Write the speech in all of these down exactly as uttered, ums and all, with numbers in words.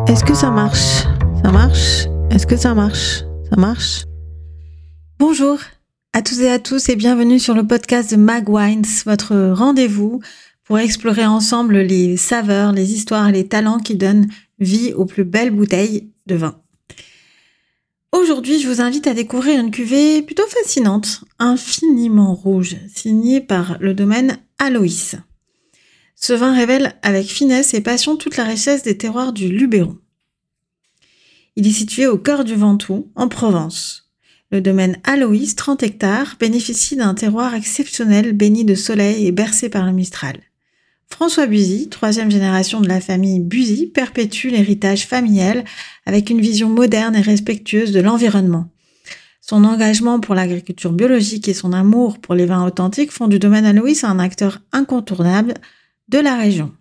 Est-ce que ça marche ? Ça marche ? Est-ce que ça marche ? Ça marche ? Bonjour à toutes et à tous et bienvenue sur le podcast de Mag Wines, votre rendez-vous pour explorer ensemble les saveurs, les histoires et les talents qui donnent vie aux plus belles bouteilles de vin. Aujourd'hui, je vous invite à découvrir une cuvée plutôt fascinante, Infiniment Rouge, signée par le domaine Aloïs. Ce vin révèle avec finesse et passion toute la richesse des terroirs du Luberon. Il est situé au cœur du Ventoux, en Provence. Le domaine Aloïs, trente hectares, bénéficie d'un terroir exceptionnel béni de soleil et bercé par le Mistral. François Buzy, troisième génération de la famille Buzy, perpétue l'héritage familial avec une vision moderne et respectueuse de l'environnement. Son engagement pour l'agriculture biologique et son amour pour les vins authentiques font du domaine Aloïs un acteur incontournable de la région.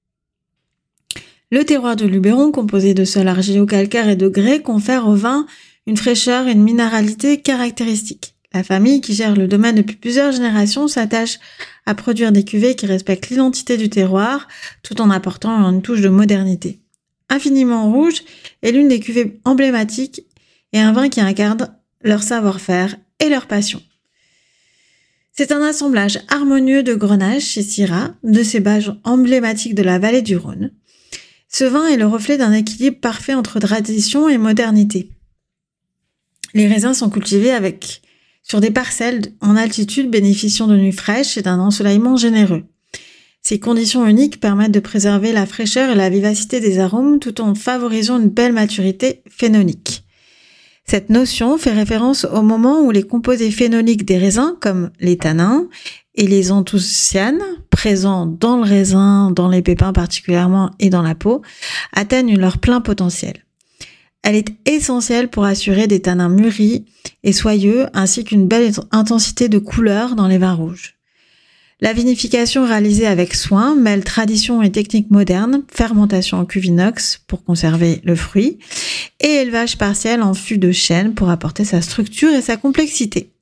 Le terroir du Luberon, composé de sol argilo-calcaire et de grès, confère au vin une fraîcheur et une minéralité caractéristiques. La famille qui gère le domaine depuis plusieurs générations s'attache à produire des cuvées qui respectent l'identité du terroir tout en apportant une touche de modernité. Infiniment Rouge est l'une des cuvées emblématiques et un vin qui incarne leur savoir-faire et leur passion. C'est un assemblage harmonieux de Grenache et Syrah, de cépages emblématiques de la vallée du Rhône. Ce vin est le reflet d'un équilibre parfait entre tradition et modernité. Les raisins sont cultivés avec, sur des parcelles en altitude bénéficiant de nuits fraîches et d'un ensoleillement généreux. Ces conditions uniques permettent de préserver la fraîcheur et la vivacité des arômes tout en favorisant une belle maturité phénolique. Cette notion fait référence au moment où les composés phénoliques des raisins, comme les tanins et les anthocyanes, présents dans le raisin, dans les pépins particulièrement et dans la peau, atteignent leur plein potentiel. Elle est essentielle pour assurer des tanins mûris et soyeux ainsi qu'une belle intensité de couleur dans les vins rouges. La vinification réalisée avec soin mêle tradition et technique moderne, fermentation en cuve inox pour conserver le fruit et élevage partiel en fût de chêne pour apporter sa structure et sa complexité.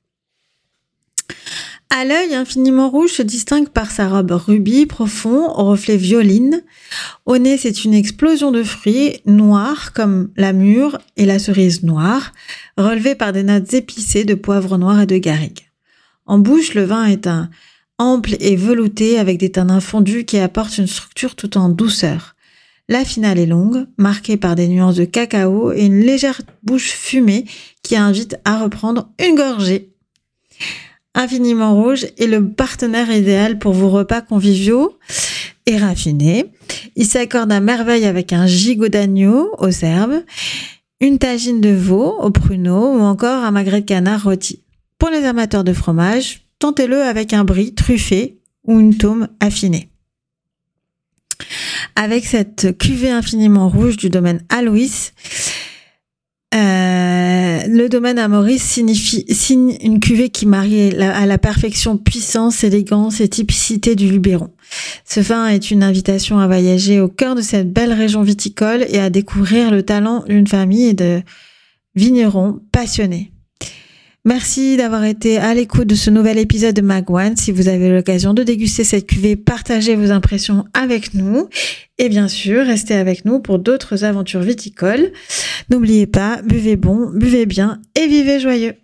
À l'œil, Infiniment Rouge se distingue par sa robe rubis profond au reflet violine. Au nez, c'est une explosion de fruits noirs comme la mûre et la cerise noire, relevée par des notes épicées de poivre noir et de garrigue. En bouche, le vin est un ample et velouté avec des tanins fondus qui apportent une structure tout en douceur. La finale est longue, marquée par des nuances de cacao et une légère bouche fumée qui invite à reprendre une gorgée. Infiniment Rouge est le partenaire idéal pour vos repas conviviaux et raffinés. Il s'accorde à merveille avec un gigot d'agneau aux herbes, une tagine de veau au pruneau ou encore un magret de canard rôti. Pour les amateurs de fromage, tentez-le avec un brie truffé ou une tome affinée. Avec cette cuvée Infiniment Rouge du domaine Aloïs, euh, le domaine Aloïs signifie signe une cuvée qui marie la, à la perfection puissance, élégance et typicité du Luberon. Ce vin est une invitation à voyager au cœur de cette belle région viticole et à découvrir le talent d'une famille de vignerons passionnés. Merci d'avoir été à l'écoute de ce nouvel épisode de Mag Wines. Si vous avez l'occasion de déguster cette cuvée, partagez vos impressions avec nous. Et bien sûr, restez avec nous pour d'autres aventures viticoles. N'oubliez pas, buvez bon, buvez bien et vivez joyeux.